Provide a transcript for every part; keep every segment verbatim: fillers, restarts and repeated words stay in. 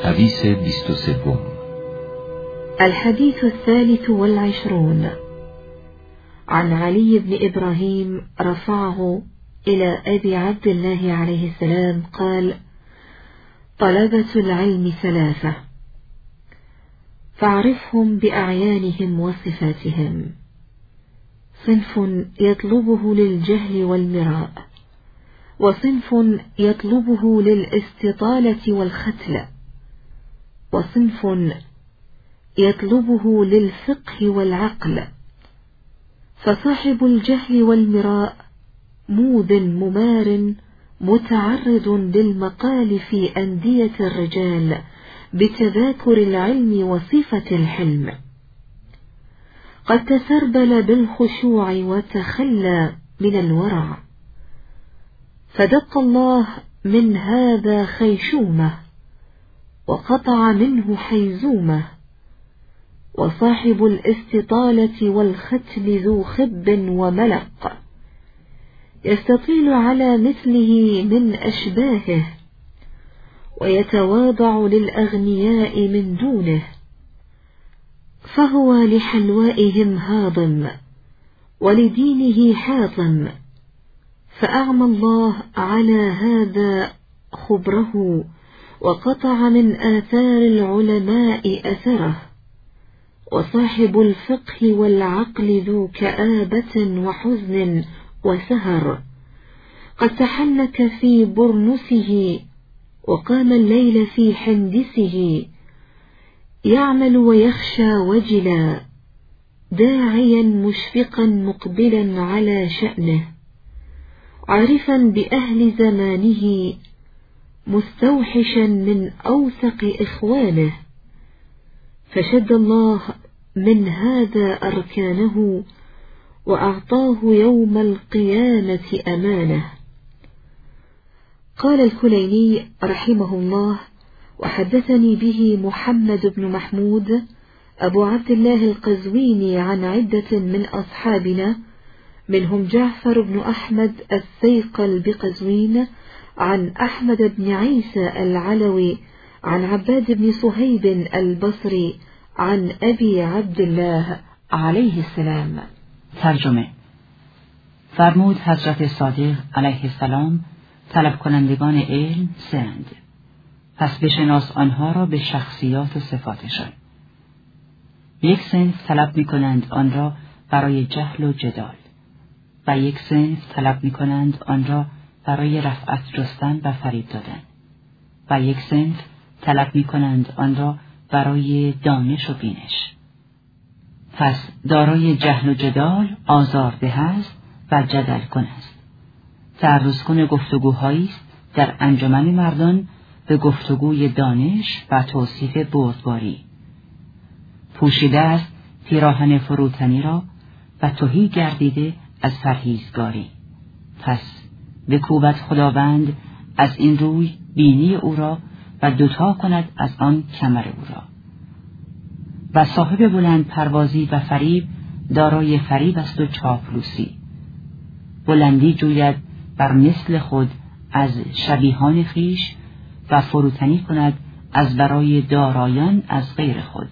حدیث بیست و سوم. الحديث الثالث والعشرون عن علي بن إبراهيم رفعه إلى أبي عبد الله عليه السلام قال: طلبة العلم ثلاثة فاعرفهم بأعيانهم وصفاتهم: صنف يطلبه للجهل والمراء، وصنف يطلبه للاستطالة والختل، وصنف يطلبه للفقه والعقل. فصاحب الجهل والمراء موذ ممار متعرض للمقال في أندية الرجال بتذاكر العلم وصفة الحلم، قد تسربل بالخشوع وتخلى من الورع، فدق الله من هذا خيشومه وقطع منه حيزومه. وصاحب الاستطالة والختل ذو خب وملق، يستطيل على مثله من أشباهه، ويتواضع للأغنياء من دونه، فهو لحلوائهم هاضم ولدينه حاطم، فأعمى الله على هذا خبره وقطع من آثار العلماء أثره. وصاحب الفقه والعقل ذو كآبة وحزن وسهر، قد تحنك في برنسه وقام الليل في حندسه، يعمل ويخشى وجلا، داعيا مشفقا مقبلا على شأنه، عارفا بأهل زمانه، مستوحشا من أوثق إخوانه. فشد الله من هذا أركانه وأعطاه يوم القيامة أمانه. قال الكليني رحمه الله: وحدثني به محمد بن محمود أبو عبد الله القزويني عن عدة من أصحابنا، منهم جعفر بن أحمد الثيقل بقزوين، عن أحمد بن عيسى العلوي، عن عباد بن صهيب البصري، عن أبي عبد الله عليه السلام. ترجمه: فرمود حضرت صادق علیه السلام: طلب کنندگان علم سند، پس بشناس آنها را به شخصیات و صفاتشان. یک صنف طلب می کنند آن را برای جهل و جدال، و یک صنف طلب می کنند آن را برای رفعت جستن و فریب دادن، و یک صنف طلب می کنند آن را برای دانش و بینش. پس دارای جهل و جدال آزارده است و جدل کن است. تعرض کن گفتگوهایی است در انجمن مردان به گفتگوی دانش و توصیف بردباری. پوشیده است پیراهن فروتنی را و تهی گردیده از پرهیزگاری. پس بکوبد خداوند از این روی بینی او را و دوتا کند از آن کمر او را. و صاحب بلند پروازی و فریب دارای فریب است و چاپلوسی. بلندی جوید بر مثل خود از شبیهان خیش و فروتنی کند از برای دارایان از غیر خود.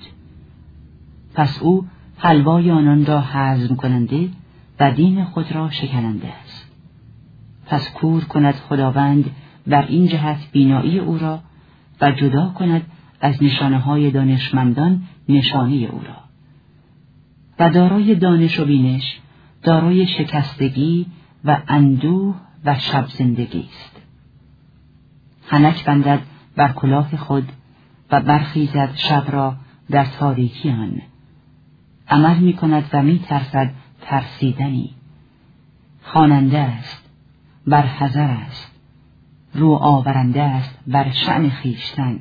پس او حلوای آنان را هضم کننده و دین خود را شکننده است. پس کور کند خداوند بر این جهت بینایی او را و جدا کند از نشانه های دانشمندان نشانه او را. و دارای دانش و بینش دارای شکستگی و اندوه و شب زندگی است. خنک بندد بر کلاه خود و برخیزد شب را در تاریکی آن. عمل می کند و می ترسد ترسیدنی. خواننده است، بر حذر است، رو آورنده است بر شأن خویشتن.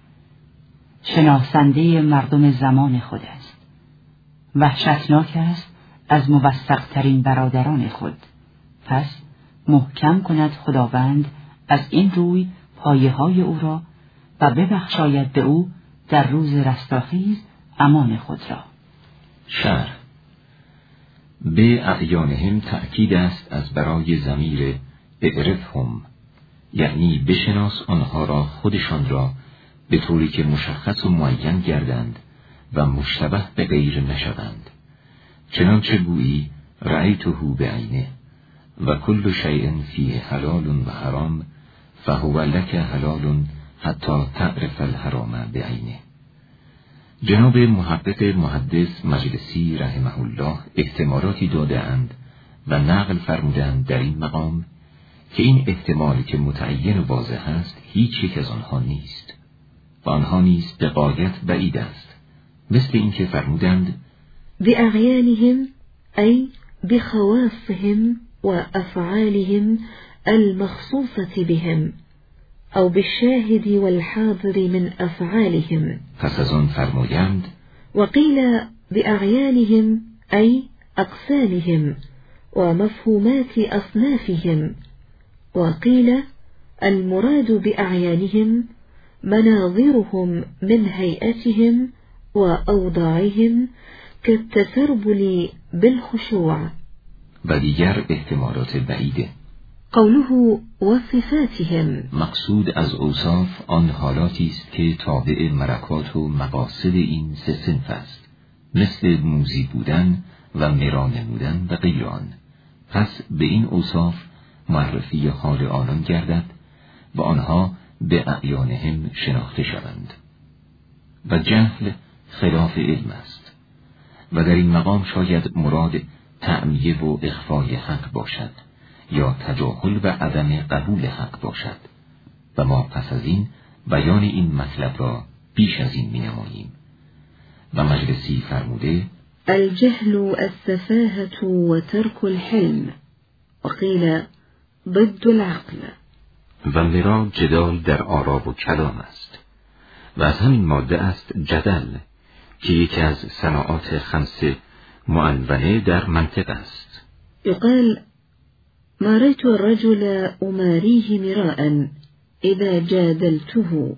شناسنده مردم زمان خود است، وحشتناک است از موثق‌ترین برادران خود. پس محکم کند خداوند از این روی پایه های او را و ببخشاید به او در روز رستاخیز امان خود را. شرح: به اعیانهم تأکید است از برای ضمیر اعرفهم، یعنی بشناس آنها را، خودشان را به طوری که مشخص و معین گردند و مشتبه به غیر نشوند، چنانچه گویی رأیته بعینه و کل شیء فیه حلال و حرام فهو لک حلال حتی تعرف الحرام بعینه. جناب محقق محدث مجلسی رحمه الله احتمالاتی داده اند و نقل فرمودند در این مقام که این احتمالی که متعین و واضح است هیچ یک از آنها نیست و آنها نیز به غایت بعید است، مثل این که فرمودند بأعیانهم ای بخواصهم و افعالهم المخصوصة بهم او بالشاهد والحاضر من افعالهم. پس از آن فرمودند وقیل بأعیانهم ای اقسامهم و مفهومات اصنافهم، وقيل المراد بأعيانهم مناظرهم من هيئتهم وأوضاعهم كالتسربل بالخشوع. و دیگر احتمالات بعیده. قوله وصفاتهم، مقصود از اوصاف آن حالاتی است که تابع ملکات و مقاصد این سه صنف است، مثل موذی بودن و مرا نمودن و غیر آن. پس به این اوصاف معرفی حال آنان گردد و آنها به اعیانهم شناخته شوند. و جهل خلاف علم است و در این مقام شاید مراد تعمیه و اخفای حق باشد یا تجاهل و عدم قبول حق باشد و ما پس از این بیان این مطلب را بیش از این می نماییم. و مجلسی فرموده الجهل السفاهة و ترک الحلم وقیل ضد العقل. و مرا جدال در آرا و کلام است و از همین ماده است جدل که یکی از صناعات خمس معنونه در منطق است. یقال ما رأيت الرجل أماريه مراء اذا جادلته.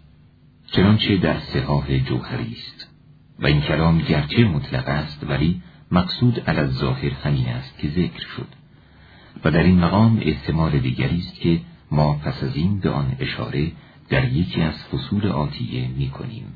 چنانچه در صحاح جوهری است و این کلام گرچه مطلق است ولی مقصود علی الظاهر همین است که ذکر شد. و در این مقام احتمال دیگری است که ما پس از این به آن اشاره در یکی از فصول آتیه می کنیم.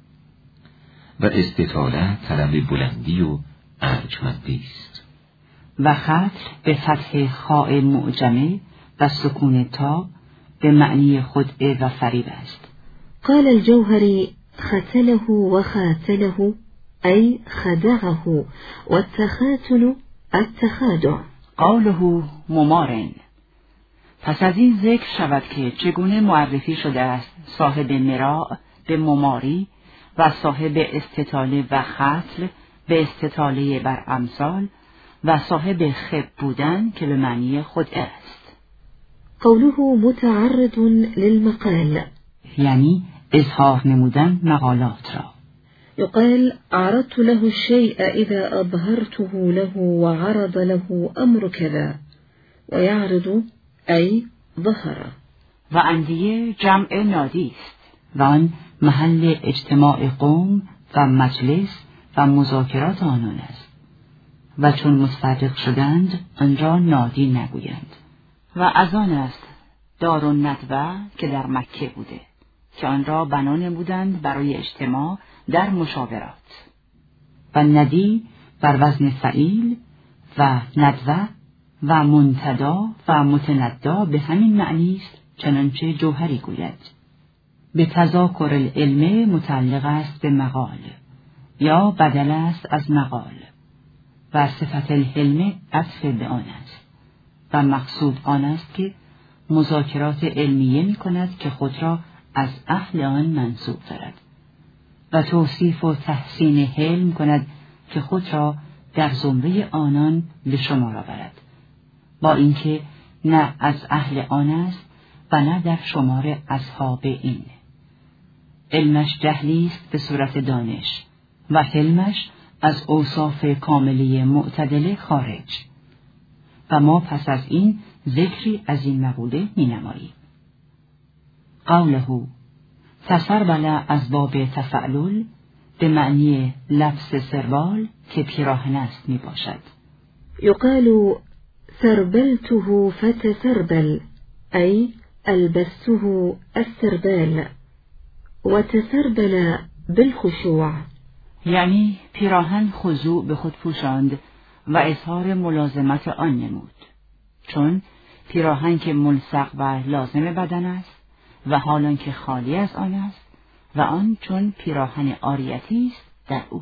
و استطاله طلب بلندی و ارجمندی است. و ختل به فتح خاء معجمه و سکون تا به معنی خدعه و فریب است. قال الجوهری ختله و خاتله ای خدعه و التخاتل التخادع. قوله ممارن. پس از این ذکر شود که چگونه معرفی شده است صاحب مراء به مماری و صاحب استطاله و ختل به استطاله بر امثال و صاحب خب بودن که به معنی خدعه است. قوله متعرض للمقال، یعنی اظهار نمودن مقالات را. يقال عرضت له الشيء إذا أظهرته له وعرض له أمر كذا، ويعرض أي ظهر. و اندیه جمع نادی است و آن محل اجتماع قوم و مجلس و مذاکرات آنان است و چون مستفرق شدند آن را نادی نگویند. و از آن است دارالندوه که در مکه بوده که آن را بنا نمودند برای اجتماع در مشاورات. و ندی بر وزن فعیل و ندوه و منتدا و متندا به همین معنی است، چنانچه جوهری گوید. به تذاکر العلم متعلق است به مقال یا بدل است از مقال و صفت الحلم عطف به آن است و مقصود آن است که مذاکرات علمیه می کند که خود را از اهل آن منسوب دارد و توصیف و تحسین حلم کند که خود را در زمره آنان به شمار آورد، با اینکه نه از اهل آن است و نه در شمار اصحاب این. علمش جهلی است به صورت دانش و حلمش از اوصاف کاملی معتدله خارج. و ما پس از این ذکری از این مقوله می نماییم. قوله تسربل از باب تفعلل به معنی لفظ سربال که پیراهن است می باشد. یقال سربلته فتسربل ای البسته السربال وتسربل بالخشوع، یعنی پیراهن خضوع به خود پوشاند و اظهار ملازمت آن نمود، چون پیراهن که ملصق و لازم بدن است و حالان که خالی از آن است و آن چون پیراهن عاریتی است در او.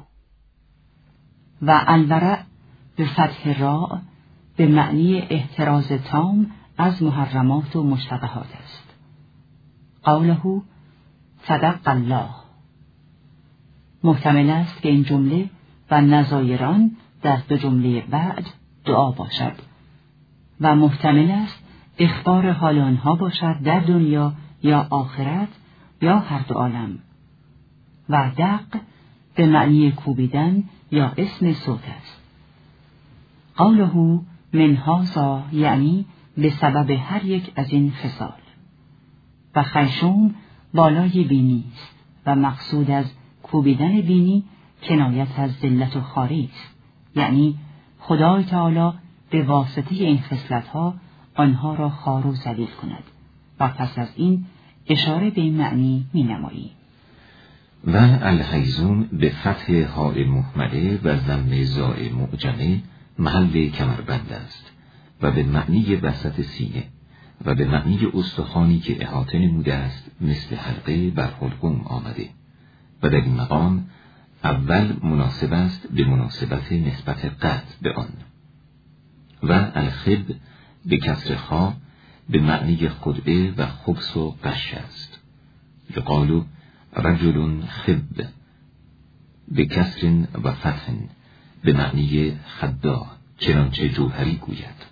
و الورع به فتح راء به معنی احتراز تام از محرمات و مشتبهات است. قوله صدق الله محتمل است که این جمله و نظایران در دو جمله بعد دعا باشد و محتمل است اخبار حال آنها باشد در دنیا یا آخرت یا هر دو عالم. و دق به معنی کوبیدن یا اسم صوت است. قوله من هذا یعنی به سبب هر یک از این خصال. و خیشوم بالای بینی است و مقصود از کوبیدن بینی کنایت از ذلت و خواری است، یعنی خدای تعالی به واسطه این خصلت‌ها آنها را خوار و ذلیل کند و پس از این اشاره به این معنی می‌نماییم. و الخیزوم به فتح حاء مهمله و ضم زاء معجمه محل کمربند است و به معنی وسط سینه و به معنی استخوانی که احاطه نموده است مثل حلقه بر حلقوم آمده و در این مقام اول مناسب است به مناسبت نسبت قطع به آن. و الخب به کسر خا به معنی خدعه و خبث و غش است. یقال رجل خب به کسر و فتح به معنی خداع، چنانچه جوهری گوید.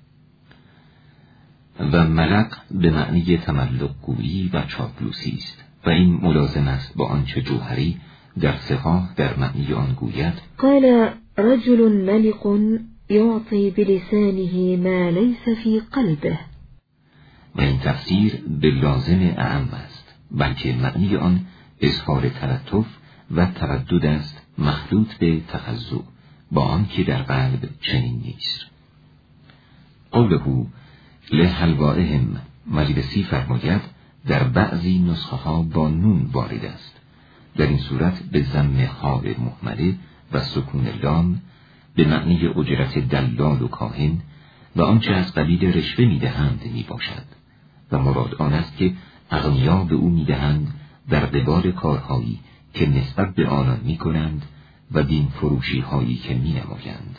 و ملق به معنی تملق گویی و چاپلوسی است و این ملازم است با آنچه جوهری در سپاه در معنی آن گوید. قال رجل ملق يعطي بلسانه ما ليس في قلبه. و این تفسیر به لازم اعم است، بلکه معنی آن اظهار تلطف و تردد است مخلوط به تخضع با آن که در قلب چنین نیست. قوله لحلوائهم مجلسی فرماید در بعضی نسخه ها با نون وارد است، در این صورت به ضم حاء مهمله و سکون لام به معنی اجرت دلال و کاهن و آنچه از قبیل رشوه میدهند می باشد و مراد آن است که اغنیا به او میدهند در قبال کارهایی که نسبت به آنان می کنند و دین فروشی هایی که می نمایند.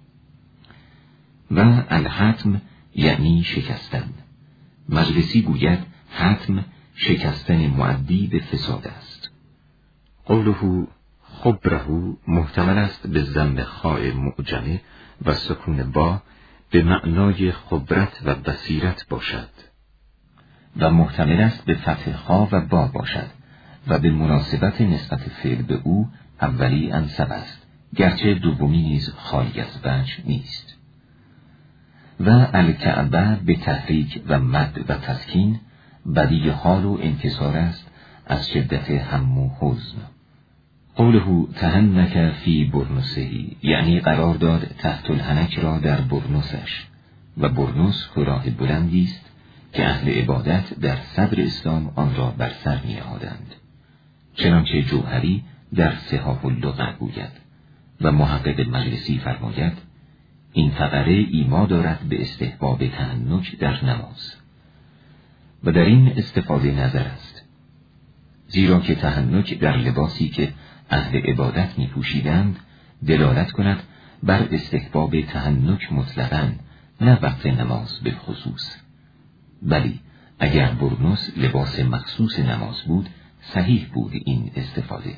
و الحتم یعنی شکستن. مجلسی گوید حتم شکستن معدی به فساد است. قوله خبره محتمل است به ضم خاء معجمه و سکون با به معنای خبرت و بصیرت باشد و محتمل است به فتح خا و با باشد و به مناسبت نسبت فعل به او اولی انسب است، گرچه دومی نیز خالی از وجه نیست. و الکعبه به تحریک و مد و تسکین بدی حال و انکسار است از شدت هم و حزن. قوله تهنک فی برنسهی یعنی قرار داد تحت الحنک را در برنسش و برنس کلاه بلندی است که اهل عبادت در صدر اسلام آن را بر سر می نهادند، چنانچه جوهری در صحاح اللغة گوید. و محقق مجلسی فرماید این فقره ایما دارد به استحباب تهنک در نماز و در این استفاده نظر است، زیرا که تهنک در لباسی که اهل عبادت می پوشیدند دلالت کند بر استحباب تهنک مطلقاً، نه وقت نماز به خصوص. بلی اگر برنس لباس مخصوص نماز بود صحیح بود این استفاده.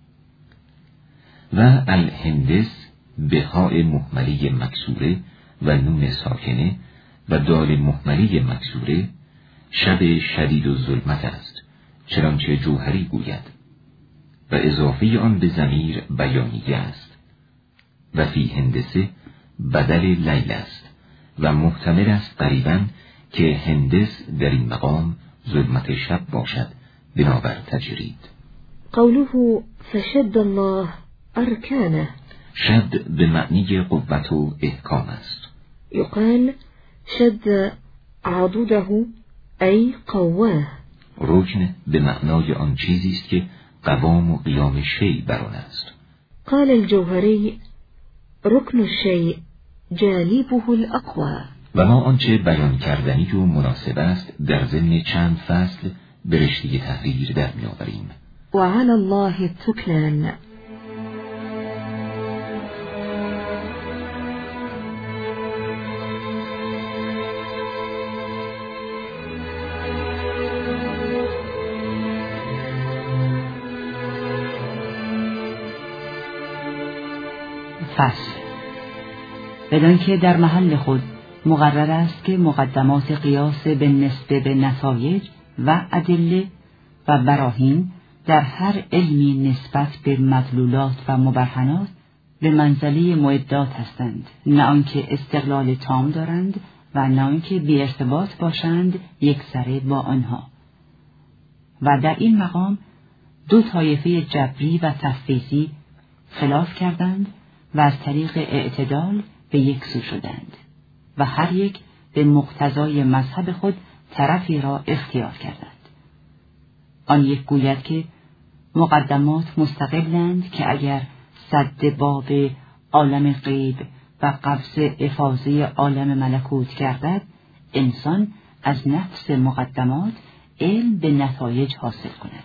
و الهندس به حاء مهمله مکسوره و نون ساکنه و دال مهمله مکسوره شب شدید و ظلمت است، چنانچه جوهری گوید و اضافه آن به ضمیر بیانیه است. و فی هندسه بدل لیل است و محتمل است قریباً که هندس در این مقام ظلمت شب باشد بنابر تجرید. قوله فشد الله ارکانه شد به معنی قوت و احکام است. یقال شد عضده ای قواه رکن به معنای آن چیزی است که قوام و قیام شیء بر آن است. قال الجوهری رکن الشیء جانبه الاقوى. و ما آنچه بیان کردنی و مناسب است در ضمن چند فصل به رشته تحریر در می‌آوریم. وعلى الله التكلان. فصل بدان که در محل خود مقرر است که مقدمات قیاس به نسبت به نتایج و ادله و براهین در هر علمی نسبت به مدلولات و مبرهنات به منزله معدات هستند، نه آنکه استقلال تام دارند و نه آنکه بی ارتباط باشند یکسره با آنها. و در این مقام دو طایفه جبری و تفویضی خلاف کردند و از طریق اعتدال به یک سو شدند و هر یک به مقتضای مذهب خود طرفی را اختیار کردند. آن یک گوید که مقدمات مستقلند که اگر سد باب عالم غیب و قبض افاضه عالم ملکوت گردد، انسان از نفس مقدمات علم به نتایج حاصل کند.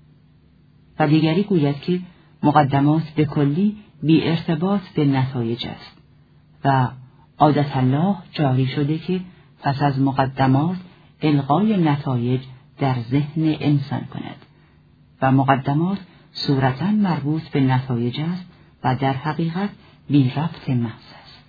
و دیگری گوید که مقدمات به کلی بی ارتباط به نتایج است و عادت الله جاری شده که پس از مقدمات الغای نتایج در ذهن انسان کند و مقدمات صورتاً مربوط به نتایج است و در حقیقت بی ربط محض است.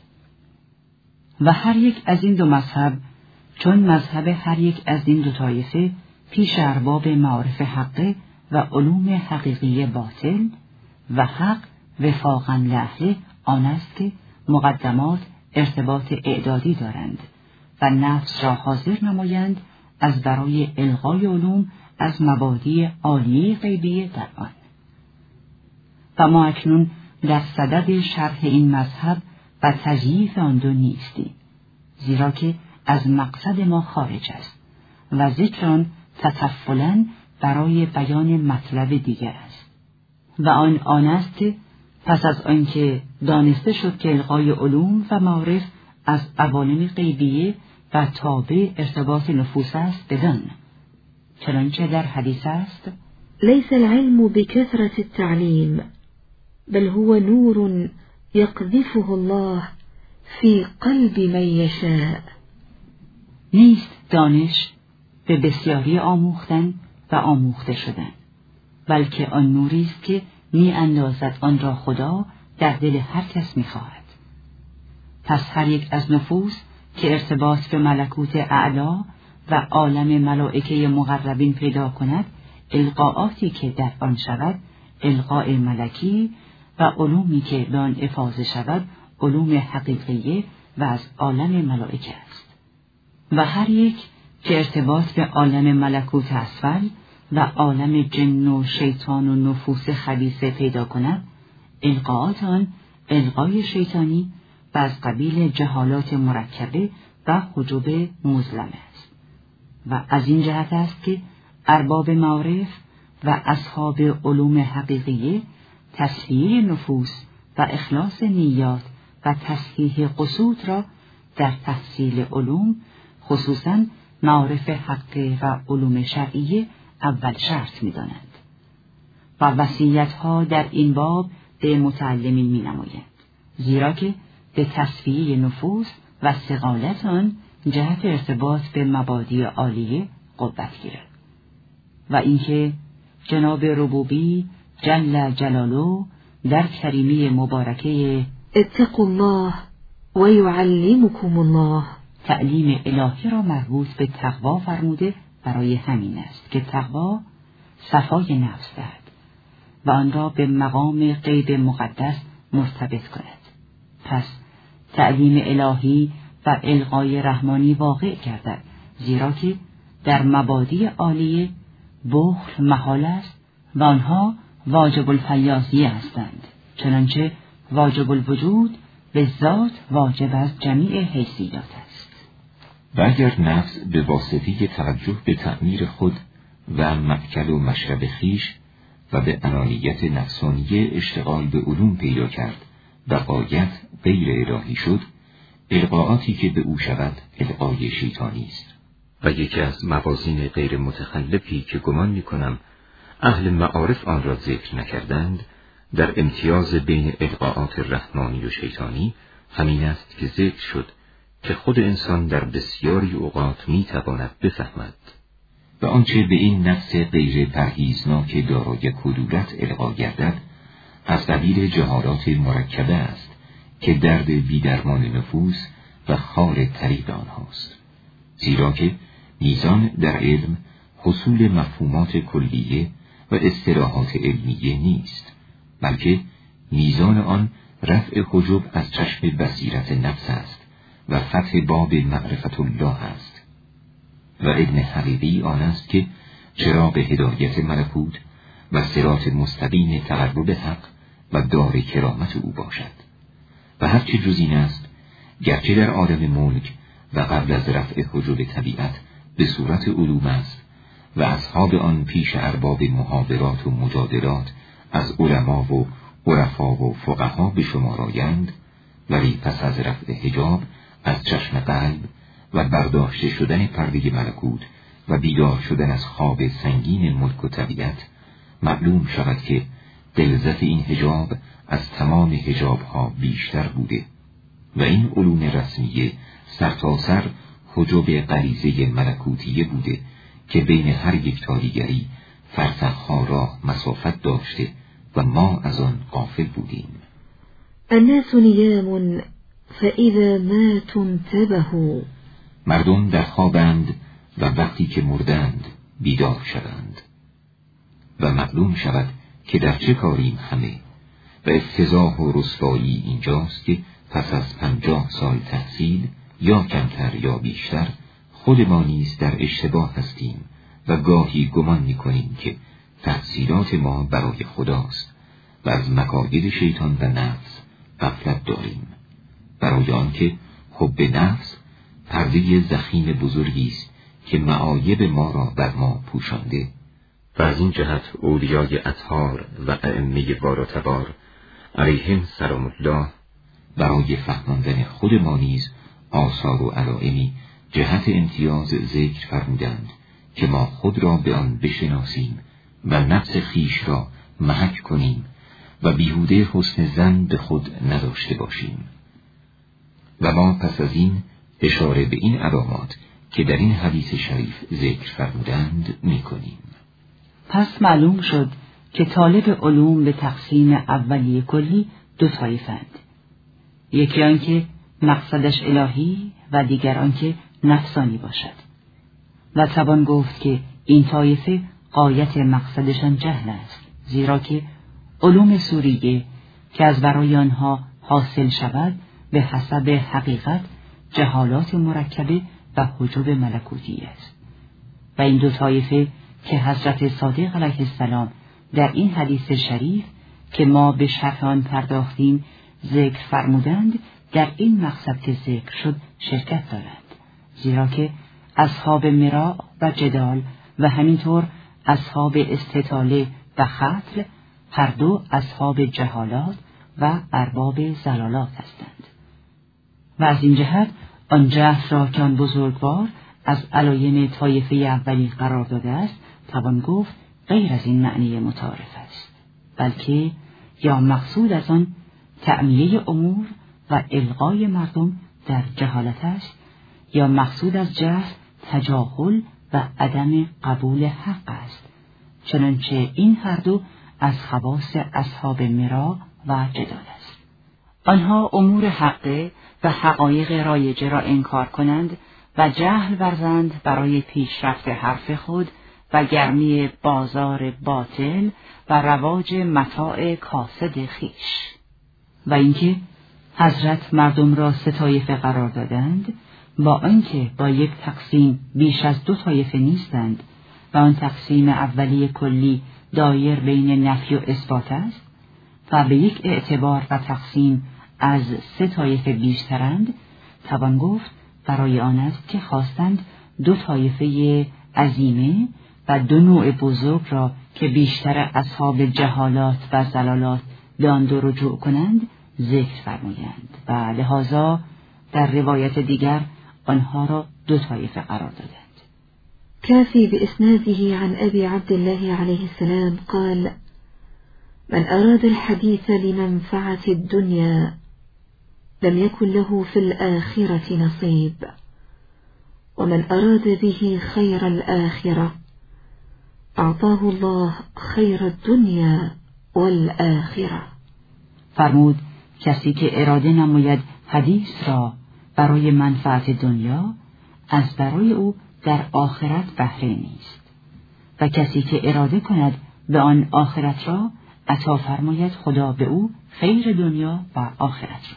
و هر یک از این دو مذهب چون مذهب هر یک از این دو طایفه پیش ارباب معارف حقه و علوم حقیقی باطل و حق وفاقاً لأهله آن است که مقدمات ارتباط اعدادی دارند و نفس را حاضر نمایند از برای الغای علوم از مبادی عالیه غیبیه در آن. و ما اکنون در صدد شرح این مذهب و تضعیف آن دو نیستیم، زیرا که از مقصد ما خارج است و ذکر آن تطفلاً برای بیان مطلب دیگر است و آن آن است که پس از آنکه دانسته شد که الغای علوم و معارف از عوالم غیبیه و تابع ارتباط نفوس است بدان، چنانچه در حدیث است: ليس العلم بكثرة التعليم بل هو نور يقذفه الله في قلب من يشاء. نیست دانش به بسیاری آموختن و آموخته شدن، بلکه آن نوری است که می اندازد آن را خدا در دل هر کس می خواهد. پس هر یک از نفوس که ارتباط به ملکوت اعلا و عالم ملائکه مقربین پیدا کند، القاءاتی که در آن شود القاء ملکی و علومی که به آن افاضه شود علوم حقیقیه و از عالم ملائکه است. و هر یک که ارتباط به عالم ملکوت اسفل و عالم جن و شیطان و نفوس خبیثه پیدا کند، القاءات آن القای شیطانی و از قبیل جهالات مرکبه و حجوب مظلمه است. و از این جهت است که ارباب معارف و اصحاب علوم حقیقیه تصحیح نفوس و اخلاص نیات و تصحیح قصود را در تحصیل علوم، خصوصاً معارف حقه و علوم شرعیه، اول شرط می دانند و وصیت‌ها در این باب به متعلمین می نمایند، زیرا که به تصفیه نفوس و ثقالت آن جهت ارتباط به مبادی عالیه قوت گیرد. و اینکه جناب ربوبی جل جلاله در کریمه مبارکه اتقوا الله و یعلمکم الله تعلیم الهی را مربوط به تقوا فرموده برای همین است که تقوا صفای نفس دهد و آن را به مقام غیب مقدس مرتبط کند. پس تعلیم الهی و القای رحمانی واقع گردد، زیرا که در مبادی عالیه بخل محال است و آنها واجب الفیاضیه هستند، چنانچه واجب الوجود به ذات واجب از جمیع حیثیات است. و اگر نفس به واسطه توجه به تعمیر خود و مأکل و مشرب خیش و به انانیت نفسانیه اشتغال به علوم پیدا کرد و غایت غیر الهی شد، القاءاتی که به او شود القای شیطانی است. و یکی از موازین غیر متخلفی که گمان می‌کنم اهل معارف آن را ذکر نکردند، در امتیاز بین القاءات رحمانی و شیطانی همین است که ذکر شد که خود انسان در بسیاری اوقات می‌تواند بفهمد و آنچه به این نفس غیر پرهیزناک دارای کدورت القا گردد از قبیل جهالات مرکبه است که درد بیدرمان نفوس و خار طریق آنهاست، زیرا که میزان در علم حصول مفهومات کلیه و اصطلاحات علمیه نیست، بلکه میزان آن رفع حجب از چشم بصیرت نفس است و فتح باب معرفت الله است. و علم حقیقی آن است که چراغ هدایت ملکوت و صراط مستقیم تقرب حق و دار کرامت او باشد. و هرچه جز این است، گرچه در عالم ملک و قبل از رفع حجب طبیعت به صورت علوم است و اصحاب آن پیش ارباب محاورات و مجادلات از علما و عرفا و فقها به شمار آیند، ولی پس از رفع حجاب از چشم قلب و برداشته شدن پرده ملکوت و بیدار شدن از خواب سنگین ملک و طبیعت معلوم شود که غلظت این حجاب از تمام حجابها بیشتر بوده و این علوم رسمیه سرتاسر حجب غریزه ملکوتیه بوده که بین هر یک تا دیگری فرسخها راه مسافت داشته و ما از آن غافل بودیم. الناس نیام فاذا ماتوا انتبهوا. مردم در خوابند و وقتی که مردند بیدار شوند. و معلوم شود که در چه کاریم همه، و افتضاح و رسوایی اینجاست که پس از پنجاه سال تحصیل یا کمتر یا بیشتر خود ما نیز در اشتباه هستیم و گاهی گمان می‌کنیم که تحصیلات ما برای خداست و از مکاید شیطان و نفس غفلت داریم، برای آنکه حب نفس پرده ضخیم بزرگی است که معایب ما را بر ما پوشانده. و از این جهت اولیای اطهار و ائمه بالاتبار علیهم سلام الله برای فهماندن خود ما نیز آثار و علائمی جهت امتیاز ذکر فرمودند که ما خود را به آن بشناسیم و نفس خیش را محک کنیم و بیهوده حسن ظن به خود نداشته باشیم. و ما پس از این اشاره به این علامات که در این حدیث شریف ذکر فرمودند می‌کنیم. پس معلوم شد که طالب علوم به تقسیم اولی کلی دو طایفند، یکی آنکه مقصدش الهی و دیگر آنکه نفسانی باشد، و توان گفت که این طایفه غایت مقصدشان جهل است، زیرا که علوم سوریه که از برای آنها حاصل شود به حسب حقیقت جهالات مرکبه و حجب ملکوتی است. و این دو طایفه که حضرت صادق علیه السلام در این حدیث شریف که ما به شرح آن پرداختیم ذکر فرمودند، در این مقصد که ذکر شد شرکت دارند، زیرا که اصحاب مراء و جدال و همینطور اصحاب استطاله و خطل هر دو اصحاب جهالات و ارباب ضلالات هستند. و از این جهت آن جهل را که آن بزرگوار از علایم طایفه اولی قرار داده است توان گفت غیر از این معنی متعارف است، بلکه یا مقصود از آن تعمیه امور و الغای مردم در جهالت است، یا مقصود از جهل تجاهل و عدم قبول حق است، چنانچه این هر دو از خواص اصحاب مراء و جدال است. آنها امور حقه و حقایق رایجه را انکار کنند و جهل ورزند برای پیشرفت حرف خود و گرمی بازار باطل و رواج متاع کاسد خیش. و اینکه حضرت مردم را سه طایفه قرار دادند، با آنکه با یک تقسیم بیش از دو طایفه نیستند و آن تقسیم اولی کلی دایر بین نفی و اثبات است و به یک اعتبار و تقسیم از سه طایفه بیشترند، توان گفت برای آن است که خواستند دو طایفه عظیمه و دو نوع بزرگ را که بیشتر اصحاب جهالات و زلالات به آن دو رجوع کنند ذکر فرمایند و لذا در روایت دیگر آنها را دو طایفه قرار دادند. كافي بإسناده عن أبي عبد الله عليه السلام قال: من أراد الحديث لمنفعة الدنيا لم يكن له في الآخرة نصيب، ومن أراد به خير الآخرة أعطاه الله خير الدنيا والآخرة. فرمود کسی که اراده نماید حدیث را برای منفعت دنیا، از برای او در آخرت بهره نیست، و کسی که اراده کند به آن آخرت را عطا فرماید خدا به او خیر دنیا و آخرت را.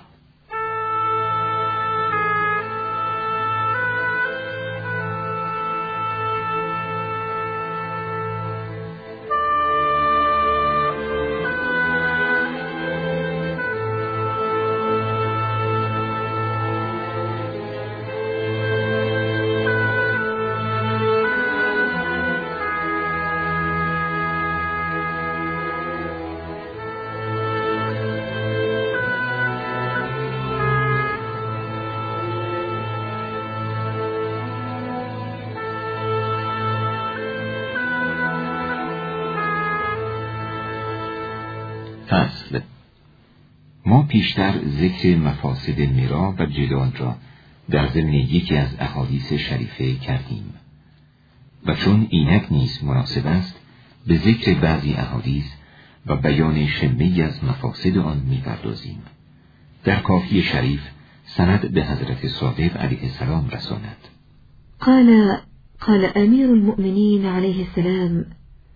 فصل. ما پیشتر ذکر مفاسد میرا و جدال را در ضمن یکی از احادیث شریفه کردیم و چون اینک نیز مناسب است به ذکر بعضی احادیث و بیان شمه‌ای از مفاسد آن می‌پردازیم. در کافی شریف سند به حضرت صادق علیه السلام رساند. قال قال أمير المؤمنين عليه السلام: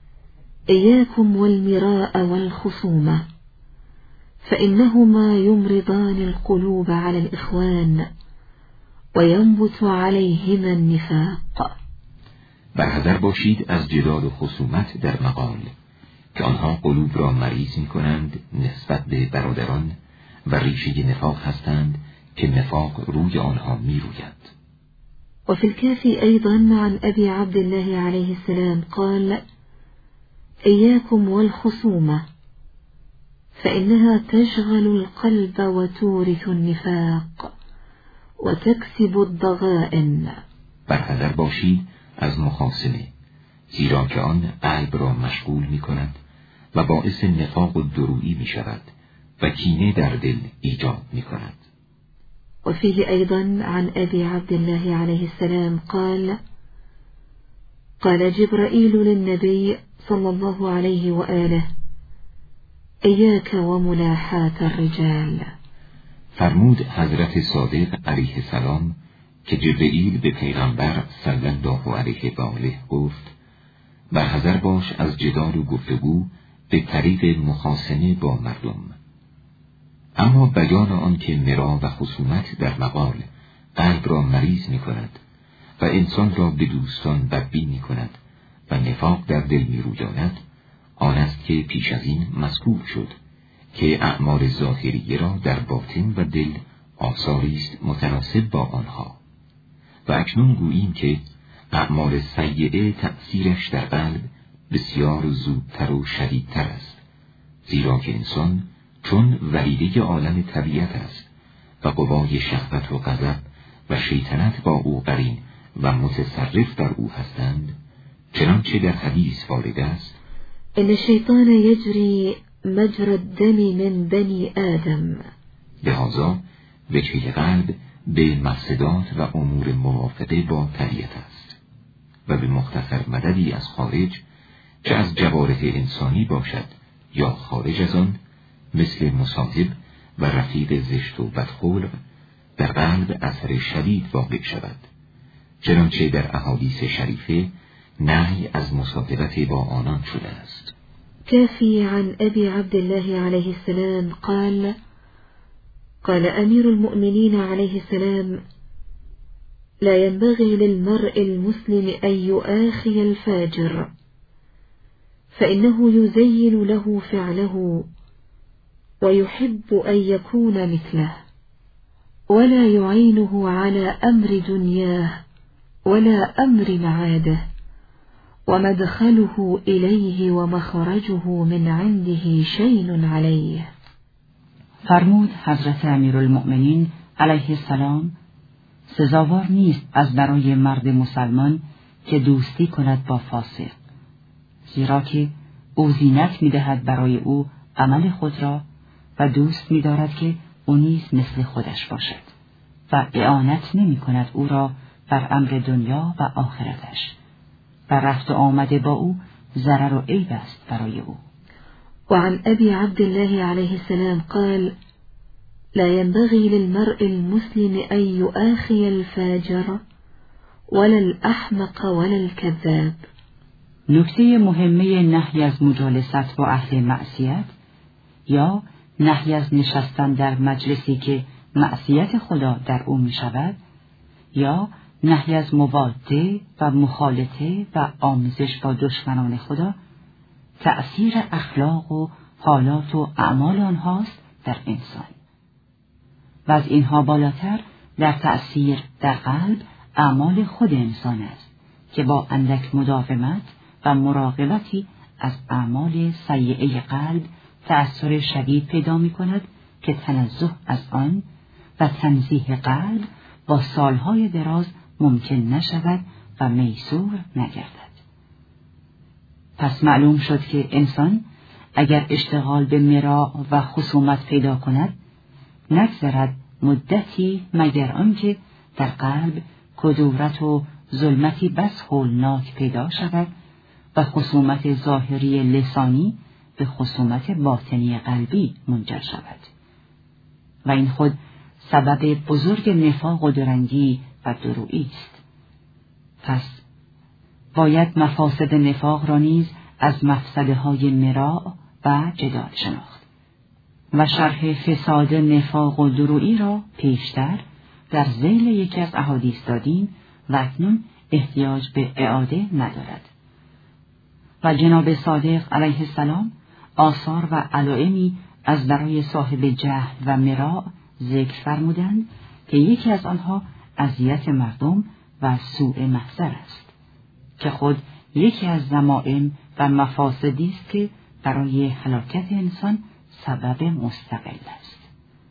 إياكم والمراء والخصومة، فإنهما يمرضان القلوب على الإخوان وينبت عليهما النفاق. برحذر باشید از جدال و خصومت در مقال که آنها قلوب را مریض می کنند نسبت به برادران و ریشه نفاق هستند که نفاق روی آنها می روید. وفي الكافي أيضا عن أبي عبد الله عليه السلام قال: إياكم والخصومة فإنها تشغل القلب وتورث النفاق وتكسب الضغائن. برحذر باشید از مخاصمه، زیرا که آن قلب را مشغول می کند و باعث نفاق و درویی می شود و کینه در دل ایجاد می کند. وفيه أيضا عن أبي عبد الله عليه السلام قال: قال جبرائيل للنبي صلى الله عليه وآله: إياك وملاحاة الرجال. فرمود حضرت صادق علیه السلام که جبرئیل به پیغمبر صلی الله علیه و آله گفت: برحذر باش از جدال و گفتگو به طریق مخاصمه با مردم. اما بیان آن که مرا و خصومت در مقال قلب را مریض می کند و انسان را به دوستان بدبین می کند و نفاق در دل می رویاند، آن است که پیش از این مذکور شد که اعمال ظاهریه را در باطن و دل آثاری است متناسب با آنها، و اکنون گوییم که اعمال سیئه تأثیرش در قلب بسیار زودتر و شدیدتر است، زیرا که انسان چون ولیده عالم طبیعت است و قوای شهوت و غضب و شیطنت با او قرین و متصرف در او هستند، چنانچه در حدیث وارد است: إن الشيطان يجري مجرى الدم من بني آدم. لذا وجهه قلب به مفسدات و امور موافقه با طبیعت است و به مختصر مددی از خارج، چه از جوارح انسانی باشد یا خارج از آن، مثل مصاحب و رفیق زشت و بدخلق، در قلب اثر شدید واقع شود، چنانچه در احادیث شریفه نهی از مصاحبت با آنان شده است. كافي عن أبي عبد الله عليه السلام قال: قال أمير المؤمنين عليه السلام: لا ينبغي للمرء المسلم أن يؤاخي الفاجر، فإنه يزين له فعله ويحب أن يكون مثله، ولا يعينه على أمر دنياه ولا أمر معاده، ومدخله إليه ومخرجه من عنده شين عليه. فرمود حضرت امیرالمؤمنین علیه السلام: سزاوار نیست از برای مرد مسلمان که دوستی کند با فاسق، زیرا که او زینت می‌دهد برای او عمل خود را و دوست می‌دارد که او نیز مثل خودش باشد و اعانت نمی‌کند او را بر امر دنیا و آخرتش و رفت و آمده با او ضرر و عیب است برای او. وعن أبي عبد الله عليه السلام قال: لا ينبغي للمرء المسلم أن يؤاخي الفاجر ولا الأحمق ولا الكذاب. نکته مهمه نهی از مجالست با اهل معصیت یا نهی از نشستن در مجلسی که معصیت خدا در او می شود یا نهی از مواده و مخالطه و آمیزش با دشمنان خدا تأثیر اخلاق و حالات و اعمال آنهاست در انسان و از اینها بالاتر در تأثیر در قلب اعمال خود انسان است که با اندک مداومت و مراقبتی از اعمال سیئه قلب تأثیر شدید پیدا می کند که تنزه از آن و تنزیه قلب با سالهای دراز ممکن نشود و میسور نگردد. پس معلوم شد که انسان اگر اشتغال به مراء و خصومت پیدا کند نگذرد مدتی مگر آنکه در قلب کدورت و ظلمتی بس هولناک پیدا شود و خصومت ظاهری لسانی به خصومت باطنی قلبی منجر شود و این خود سبب بزرگ نفاق و درنگی و درویی است. پس باید مفاسد نفاق را نیز از مفسده های مراء و جدال شناخت و شرح فساد نفاق و درویی را پیشتر در ذیل یکی از احادیث دادیم و اکنون احتیاج به اعاده ندارد. و جناب صادق علیه السلام آثار و علائمی از برای صاحب جهل و مراء ذکر فرمودند که یکی از آنها اذیت مردم و سوء محضر است که خود یکی از ذمائم و مفاسدی است که برای هلاکت انسان سبب مستقل است.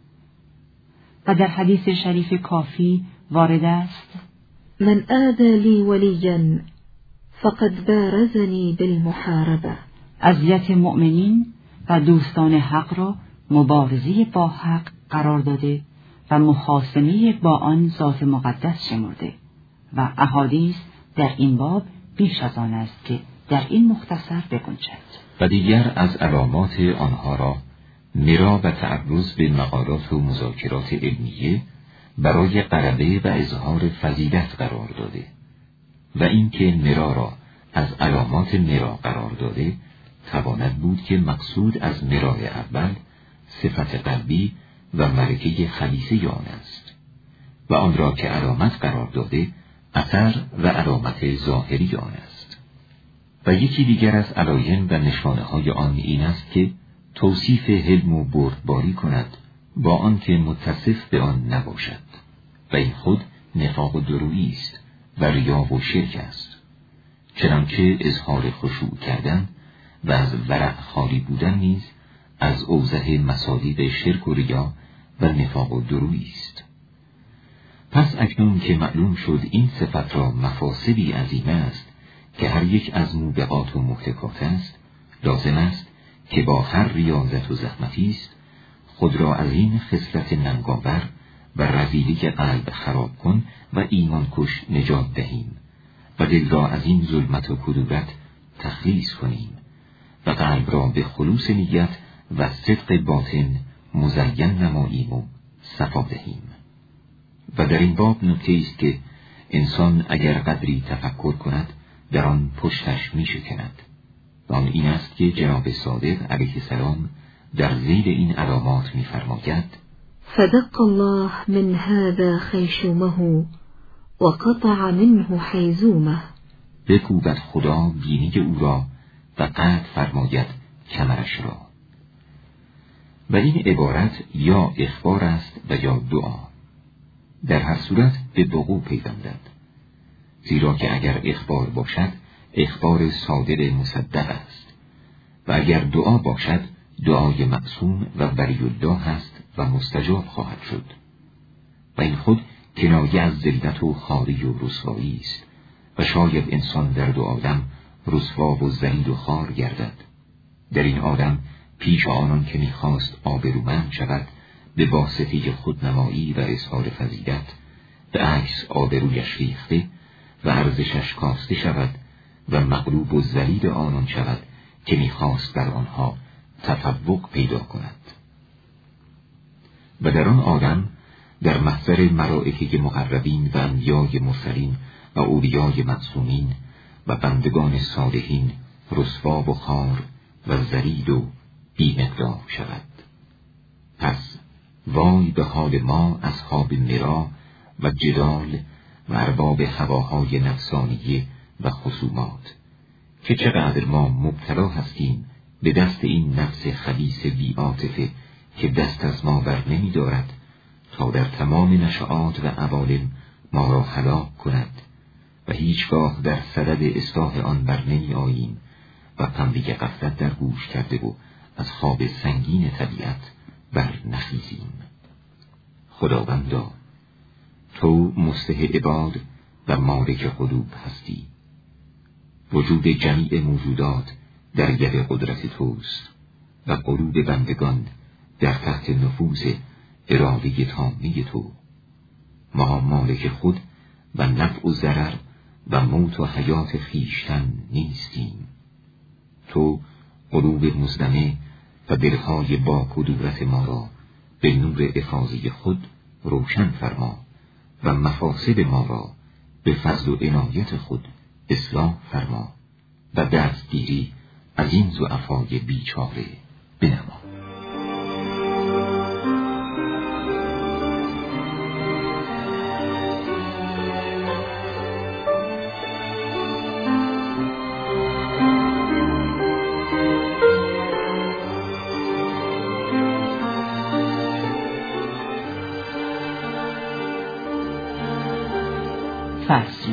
و در حدیث شریف کافی وارد است: من آذى لی ولیا فقد بارزنی بالمحاربه. اذیت مؤمنین و دوستان حق را مبارزی با حق قرار داده و مخاصمه با آن ذات مقدس شمرده و احادیث در این باب بیش از آن است که در این مختصر بگنجد. و دیگر از علامات آنها را مرا و تعرض به مقالات و مذاکرات علمیه برای غلبه و اظهار فضیلت قرار داده و اینکه مرا را از علامات مرا قرار داده تواند بود که مقصود از مرای اول صفت قلبی و ملکه خلیصه آن است و آن را که علامت قرار داده اثر و علامت ظاهری آن است. و یکی دیگر از علایم و نشانه های آن این است که توصیف حلم و بردباری کند با آن که متصف به آن نباشد و این خود نفاق و درویی است و ریا و شرک است، چنانچه اظهار خشوع کردن و از ورع خالی بودن نیز از اوضح مصادیق شرک و ریا و نفاق و درویی است. پس اکنون که معلوم شد این صفت را مفاسدی عظیمه است که هر یک از موبقات و مهلکات است، لازم است که با هر ریاضت و زحمتی است خود را از این خصلت ننگاور و رذیلی قلب خراب کن و ایمان کش نجات دهیم و دل را از این ظلمت و کدورت تخلیص کنیم و قلب را به خلوص نیت و صدق باطن مزین نماییم و صفا دهیم. و در این باب نکته است که انسان اگر قدری تفکر کند در آن پشتش می شکند و آن این است که جناب صادق علیه السلام در ذیل این علامات می فرماید: فدق الله من هذا خیشومه و قطع منه حیزومه. بکوبد خدا بینی او را و قطع فرماید کمرش را. و این عبارت یا اخبار است و یا دعا، در هر صورت به وقوع پیوندد، زیرا که اگر اخبار باشد اخبار صادق مصدق است و اگر دعا باشد دعای معصوم و ولی الله است و مستجاب خواهد شد و این خود کنایه از ذلت و خواری و رسوایی است و شاید انسان در دو عالم رسوا و ذلیل و خوار گردد. در این عالم پیش آنان که می‌خواست آبرومند شود به واسطه خودنمایی و اظهار فضیلت به عکس آبرویش ریخته و ارزشش کاسته شود و مغلوب و ذلیل آنان شود که می‌خواست در آنها تفوق پیدا کند. و در آن عالم در محضر ملائکه مقربین و انبیای مرسلین و اولیای معصومین و بندگان صالحین رسوا و خوار و ذلیل و بی‌مقدار شود. پس وای به حال ما اصحاب مرا و جدال و ارباب هواهای نفسانیه و خصومات که چقدر ما مبتلا هستیم به دست این نفس خبیث بی‌عاطفه که دست از ما بر نمی دارد تا در تمام نشعات و عوالم ما را هلاک کند و هیچگاه در صدد اصلاح آن بر نمی آییم و پنبه غفلت در گوش کرده و از خواب سنگین طبیعت بر نخیزیم. خداوندا، تو مصلح عباد و مالک قلوب هستی. وجود جمیع موجودات در ید قدرت توست و قلوب بندگان در تحت نفوذ اراده تامی تو. ما مالک خود و نفع و ضرر و موت و حیات خویشتن نیستیم. تو قلوب مظلمه و دلهای با کدورت ما را به نور افاضه خود روشن فرما و مفاسد ما را به فضل و عنایت خود اصلاح فرما و دستگیری از این ضعفای بیچاره بنما. فصل.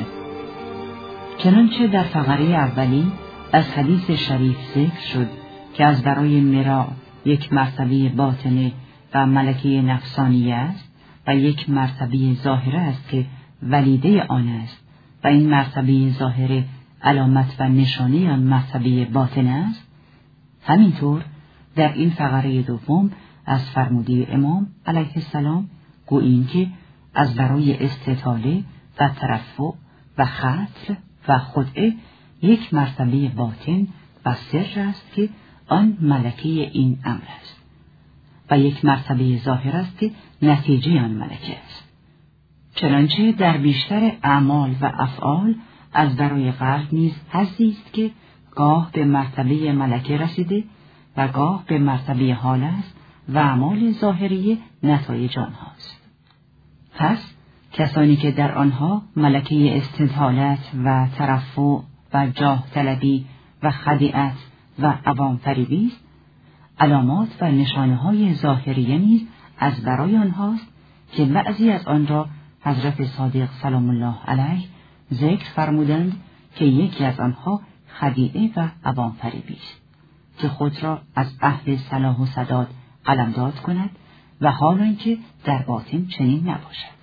چنانچه در فقره اولی از حدیث شریف ذکر شد که از برای مرا یک مرتبه باطنه و ملکه نفسانیه است و یک مرتبه ظاهره است که ولیده آن است و این مرتبه ظاهره علامت و نشانه آن مرتبه باطنه است، همینطور در این فقره دوم از فرموده امام علیه السلام گوییم که از برای استطاله و ترفع و خطر و خدعه یک مرتبه باطن و سر است که آن ملکه این امر است و یک مرتبه ظاهر است که نتیجه آن ملکه است. چنانچه در بیشتر اعمال و افعال از برای قلب نیز حظی است که گاه به مرتبه ملکه رسیده و گاه به مرتبه حال است و اعمال ظاهری نتایج آنهاست. پس کسانی که در آنها ملکه استطالت و ترفع و جاه طلبی و خدیعت و عوام فریبی است، علامات و نشانه های ظاهریه نیز از برای آنهاست که بعضی از آن را حضرت صادق سلام الله علیه ذکر فرمودند که یکی از آنها خدیعه و عوام فریبی است که خود را از اهل صلاح و سداد قلمداد کند و حال آنکه در باطن چنین نباشد.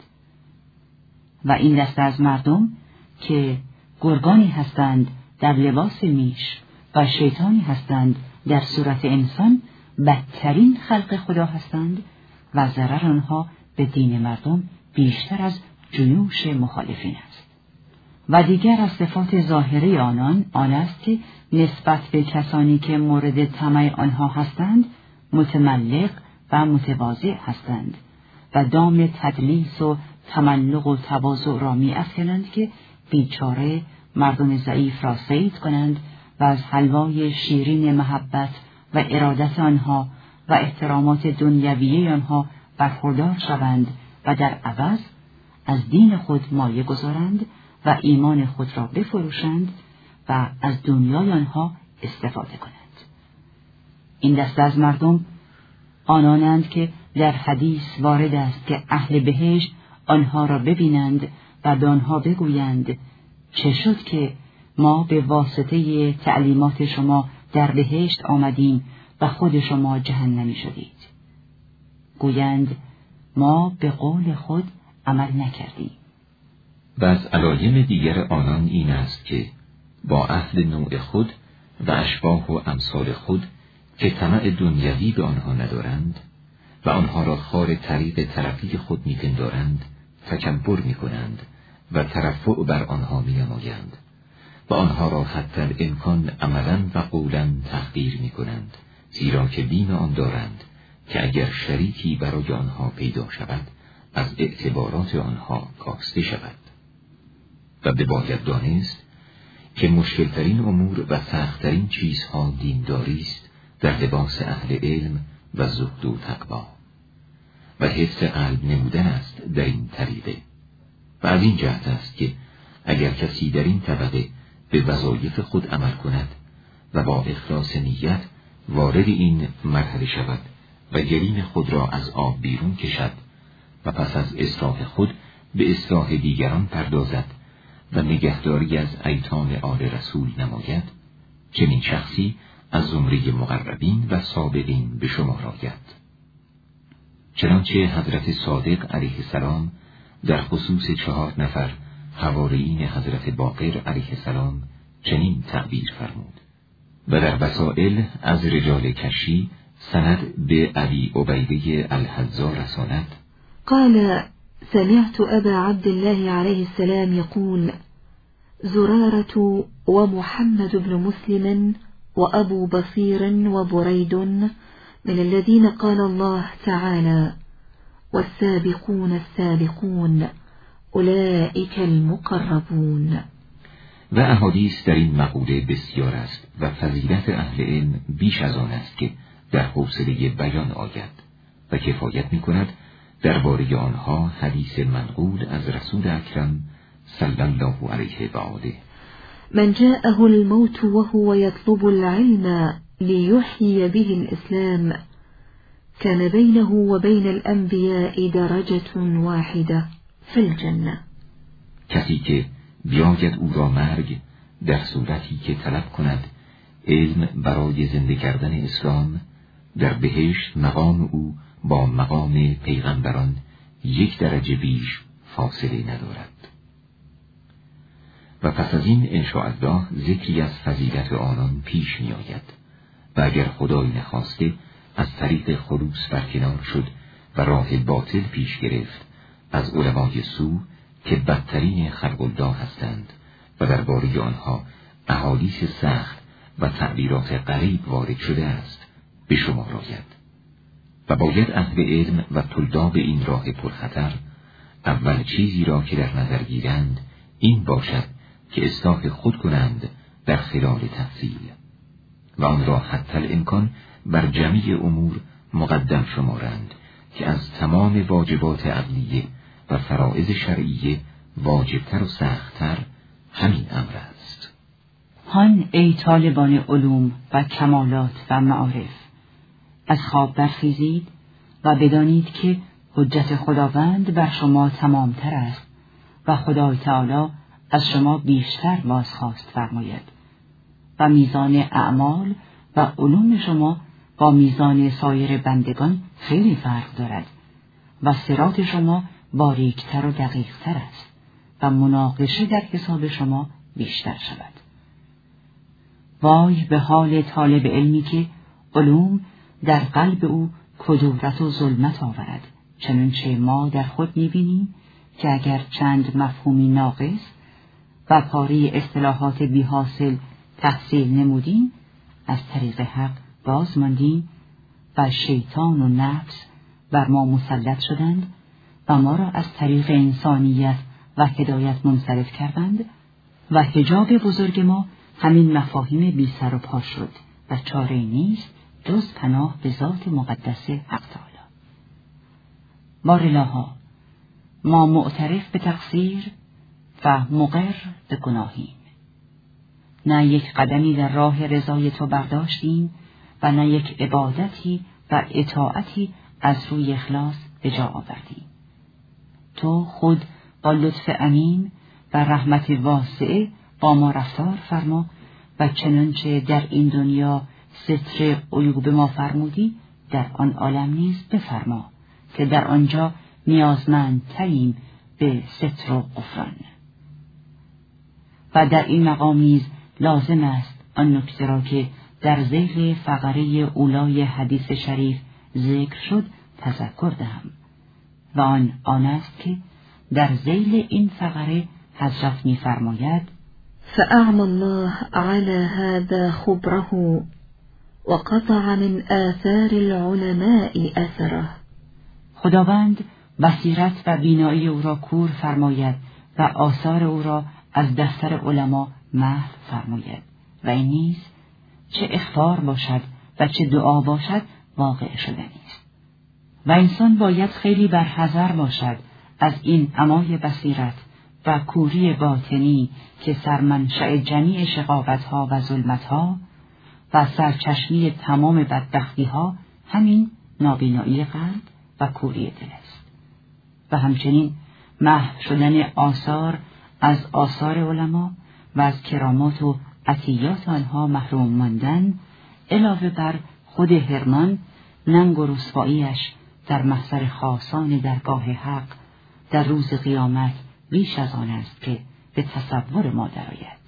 و این دسته از مردم که گرگانی هستند در لباس میش و شیطانی هستند در صورت انسان بدترین خلق خدا هستند و ضرر آنها به دین مردم بیشتر از جیوش مخالفین است. و دیگر از صفات ظاهری آنان آن است که نسبت به کسانی که مورد طمع آنها هستند متملق و متواضع هستند و دام تدلیس و تملق و تواضع را می افکنند که بیچاره مردم ضعیف را صید کنند و از حلوای شیرین محبت و ارادت آنها و احترامات دنیویه آنها برخوردار شوند و در عوض از دین خود مایه گذارند و ایمان خود را بفروشند و از دنیای آنها استفاده کنند. این دسته از مردم آنانند که در حدیث وارد است که اهل بهشت آنها را ببینند و به آنها بگویند چه شد که ما به واسطه تعلیمات شما در بهشت آمدیم و خود شما جهنمی شدید. گویند ما به قول خود عمل نکردیم. و از علایم دیگر آنان این است که با اهل نوع خود و اشباه و امثال خود که طمع دنیوی به آنها ندارند و آنها را خار طریق ترقی خود می‌پندارند تکبر می‌کنند و ترفع بر آنها می‌نمایند و آنها را حتی الامکان عملاً و قولاً تحقیر می‌کنند، زیرا که بیم آن دارند که اگر شریکی برای آنها پیدا شود از اعتبارات آنها کاسته شود. و بباید دانست که مشکلترین امور و سختترین چیزها دینداری است در لباس اهل علم و زهد و تقوا و حفظ قلب نمودن است در این طریقه. و از این جهت است که اگر کسی در این طبقه به وظایف خود عمل کند و با اخلاص نیت وارد این مرحله شود و گریم خود را از آب بیرون کشد و پس از اصلاح خود به اصلاح دیگران پردازد و نگهداری از ایتام آل رسول نماید، چنین شخصی از زمره مقربین و سابقین به شمار آید. چنانچه حضرت صادق علیه السلام در خصوص چهار نفر حواریین حضرت باقر علیه السلام چنین تعبیر فرمود و در وسائل از رجال کشی سند به ابی عبیده الحذا رساند. قال: سمعت أبا عبد الله عليه السلام يقول: زرارة ومحمد بن مسلم وأبو بصير وبريد من الذين قال الله تعالى: والسابقون السابقون أولئك المقربون. و احادیث در این مقوله بسیار است و فضیلت اهل علم بیش از آن است که در حوصله بیان آید و کفایت می کند درباره آنها حدیث منقول از رسول اکرم صلی الله علیه و آله: من جاءه الموت وهو يطلب العلم ليحيي به الإسلام كان بينه وبين الأنبياء درجة واحدة في الجنة. کسی که بیاید او را مرگ در صورتی که طلب کند علم برای زنده کردن اسلام، در بهشت مقام او با مقام پیغمبران یک درجه بیش فاصله ندارد. و پس از این انشاءالله ذکری از فضیلت آنان پیش می آید و اگر خدای نخواسته از طریق خلوص برکنار شد و راه باطل پیش گرفت از علمای سو که بدترین خلق الله هستند و درباره آنها احادیث سخت و تعبیرات غریب وارد شده است به شمار آید. و باید اهل علم و طلاب این راه پرخطر اول چیزی را که در نظر گیرند این باشد که اصلاح خود کنند در خلال تحصیل و آن را حتی الامکان بر جمیع امور مقدم شمارند که از تمام واجبات عقلیه و فرائض شرعیه واجبتر و سختتر همین امر است. هان ای طالبان علوم و کمالات و معارف، از خواب برخیزید و بدانید که حجت خداوند بر شما تمامتر است و خدای تعالی از شما بیشتر بازخواست فرماید و میزان اعمال و علوم شما با میزان سایر بندگان خیلی فرق دارد و صراط شما باریکتر و دقیقتر است و مناقشه در حساب شما بیشتر شود. وای به حال طالب علمی که علوم در قلب او کدورت و ظلمت آورد، چنانچه ما در خود می‌بینیم که اگر چند مفهومی ناقص و پاره اصطلاحات بی حاصل تحصیل نمودیم از طریق حق باز ماندیم و شیطان و نفس بر ما مسلط شدند و ما را از طریق انسانیت و هدایت منصرف کردند و حجاب بزرگ ما همین مفاهیم بی سر و پا شد و چاره نیست جز پناه به ذات مقدس حق تعالی. بارالها ما معترف به تقصیر و مقر به گناهیم. نه یک قدمی در راه رضای تو برداشتیم و نه یک عبادتی و اطاعتی از روی اخلاص به جا آوردیم. تو خود با لطف امین و رحمت واسعه با ما رفتار فرما و چنانچه در این دنیا ستر عیوب ما فرمودی در آن عالم نیز بفرما که در آنجا نیازمندتریم به ستر و غفران. و در این مقام نیز لازم است آن نکته را که در ذیل فقره اولای حدیث شریف ذکر شد تذکر دهم و آن آن است که در ذیل این فقره حضرت می فرماید فأعمى الله على هذا خبره وقطع من آثار العلماء أثره. خداوند بصیرت و بینایی او را کور فرماید و آثار او را از دفتر علما محو فرماید و این نیز چه اخبار باشد و چه دعا باشد واقع شدنی است و انسان باید خیلی بر حذر باشد از این عمای بصیرت و کوری باطنی که سرمنشأ جمیع شقاوتها و ظلمتها و سرچشمی تمام بدبختیها همین نابینایی قلب و کوری دل است و همچنین محو شدن آثار از آثار علما و از کرامات و عطیات آنها محروم ماندن علاوه بر خود حرمان ننگ و رسواییش در محضر خاصان درگاه حق در روز قیامت بیش از آن است که به تصور ما درآید.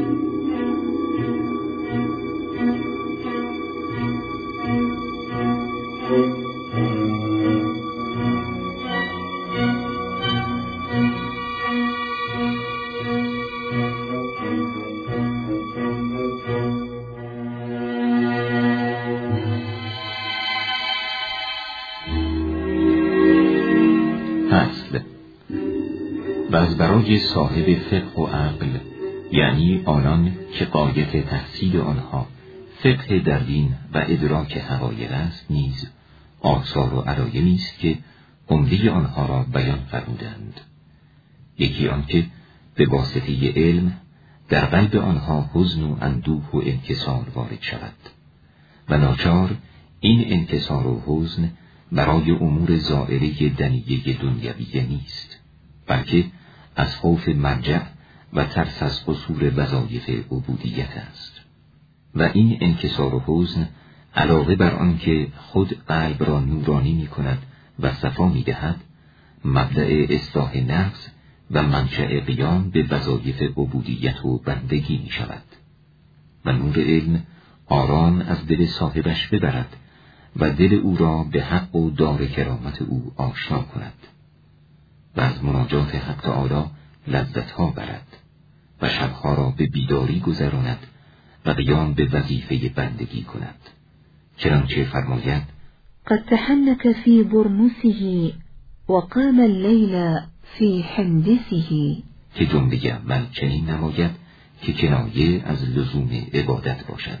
و از برای صاحب فقه و عقل، یعنی آنان که غایت تحصیل آنها فقه در دین و ادراک حقایق است نیز آثار و علایمی است که عمده آنها را بیان فرمودند. یکی آنکه به واسطه علم در قلب آنها حزن و اندوه و انکسار وارد شود و ناچار این انکسار و حزن برای امور ظاهره دنیه دنیویه نیست، بلکه از خوف مرجع و ترس از قصور وظایف عبودیت است. و این انکسار و حزن علاوه بر آنکه خود قلب را نورانی می کند و صفا می دهد، مبدأ اصلاح نفس و منشأ قیام به وظایف عبودیت و بندگی می شود و نور علم آرام از دل صاحبش ببرد و دل او را به حق و دار کرامت او آشنا کند و از مناجات حق تعالی لذتها برد و شبها را به بیداری گذراند و قیام به وظیفه بندگی کند، چنانچه فرماید قد تحنك في برنسه وقام الليل في حندسه، که جمله عمل چنین نماید که کنایه از لزوم عبادت باشد.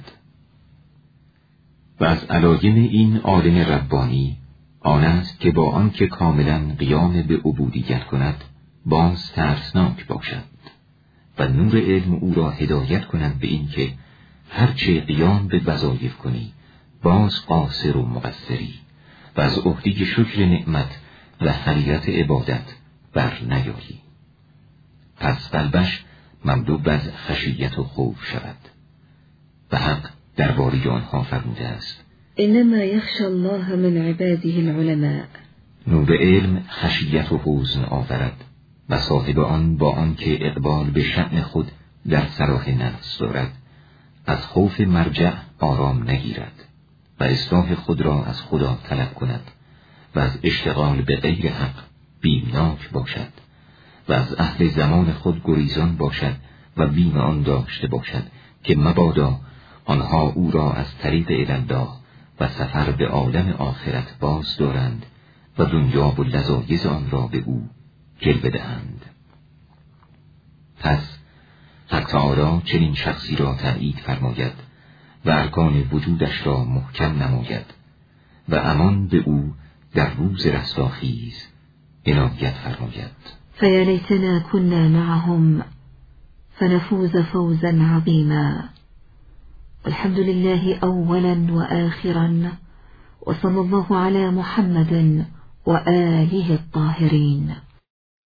و از علایم این عالم ربانی آن است که با آن که کاملا قیام به عبودیت کند باز ترسناک باشد و نور علم او را هدایت کند به این که هرچه قیام به وظایف کنی باز قاصر و مقصری و از عهده شکر نعمت و حریت عبادت بر نیایی. پس قلبش مملو از خشیت و خوف شود و حق درباره آنها فرموده است انما یخشی الله من عباده العلماء. نور علم خشیت و حزن آورد و صاحب آن با آن که اقبال به شأن خود در صلاح نفس دارد از خوف مرجع آرام نگیرد و اصلاح خود را از خدا طلب کند و از اشتغال به غیر حق بیمناک باشد و از اهل زمان خود گریزان باشد و بیم آن داشته باشد که مبادا آنها او را از طریق الله و سفر به عالم آخرت باز دارند و دنیا و لذایذ آن را به او جلوه دهند. پس حق تعالی چنین شخصی را تأیید فرماید و ارکان وجودش را محکم نماید و امان به او در روز رستاخیز عنایت فرماید. فیا لیتنا كنا معهم فنفوز فوزا عظیما. والحمد لله اولا وآخرا وصلى الله على محمد وآله الطاهرين.